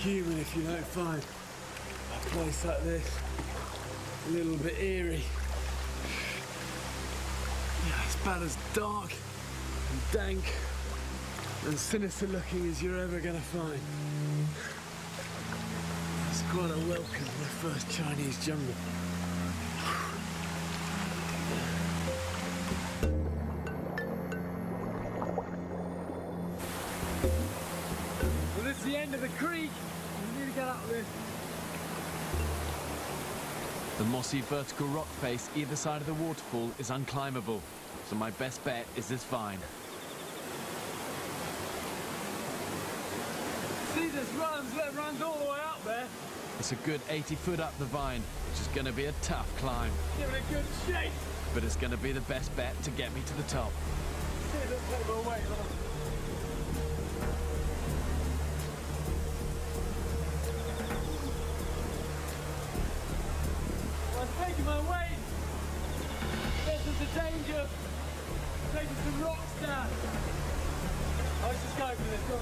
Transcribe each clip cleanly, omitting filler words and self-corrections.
human if you don't find a place like this a little bit eerie. Yeah, it's about as dark and dank and sinister looking as you're ever going to find. It's quite a welcome to the first Chinese jungle. Well, this is the end of the creek. We need to get out of this. The mossy vertical rock face either side of the waterfall is unclimbable, so my best bet is this vine. See, this runs all the way up there. It's a good 80 foot up the vine, which is going to be a tough climb. Give it a good shake. But it's going to be the best bet to get me to the top. See, let's take it away. I'm taking my weight. This is the danger. Taking some rocks down. Let's just go for this. Go.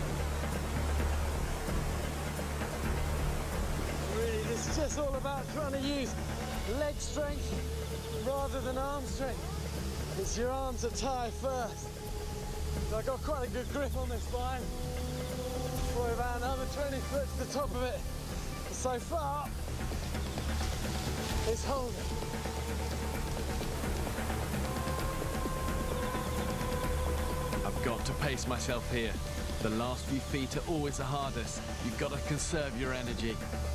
Really, this is just all about trying to use leg strength rather than arm strength. It's your arms that tie first. So I got quite a good grip on this vine. Probably about another 20 foot to the top of it. And so far, it's holding. I've got to pace myself here. The last few feet are always the hardest. You've got to conserve your energy.